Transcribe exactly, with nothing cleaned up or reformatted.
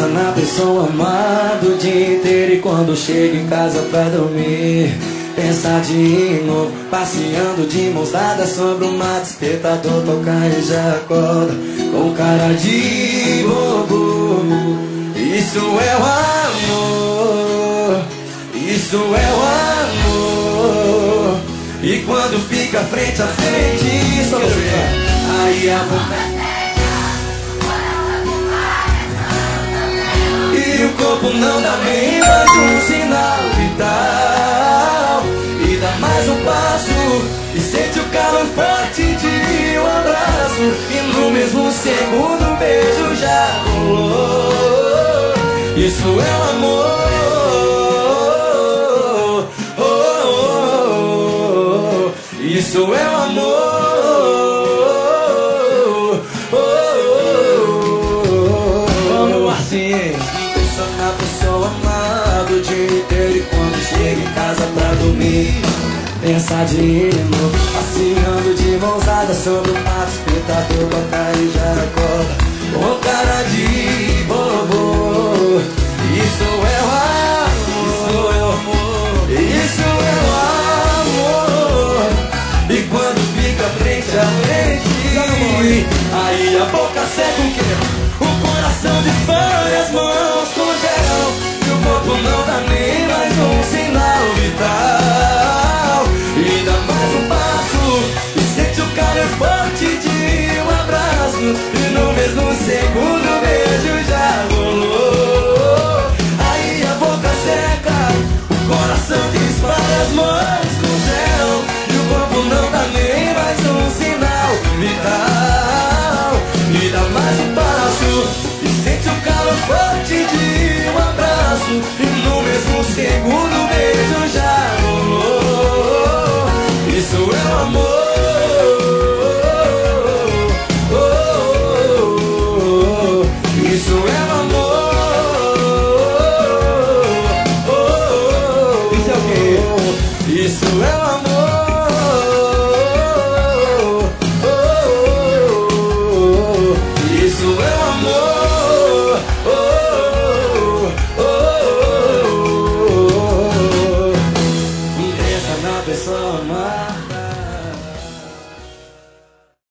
Pensa na pessoa amada o dia inteiro e quando chega em casa pra dormir pensa de novo, passeando de mãos dadas sobre o mar, despertador tocar e já acorda com cara de bobo. Isso é o amor, isso é o amor. E quando fica frente a frente, só você, aí a vontade e o corpo não dá nem mais um sinal vital. E dá mais um passo e sente o calor forte de um abraço. E no mesmo segundo um beijo já rolou. Isso é o amor. Oh, oh, oh. Isso é o amor. Oh, oh, oh. Vamos assim. Na pessoa amada o dia inteiro e quando chega em casa pra dormir pensa de novo, passeando de mãos dadas sobre o mar, despertador tocar e já acorda com cara de bobo. Isso é o amor, isso é o amor. E quando fica frente a frente, aí a boca seca o quê? O coração dispara, as mãos congelam e o corpo não dá nem mais um sinal vital. E dá mais um passo e sente o calor forte de um abraço. E no mesmo segundo o beijo já rolou. Aí a boca seca, o coração dispara, as mãos congelam e o corpo não dá nem mais um sinal vital. E dá mais um passo e sente o calor forte de um abraço. E no mesmo segundo o beijo já rolou. Isso é o amor. Oh, oh, oh. Isso é o amor. Oh, oh, isso é o quê? Isso é o amor. Isso é o amor.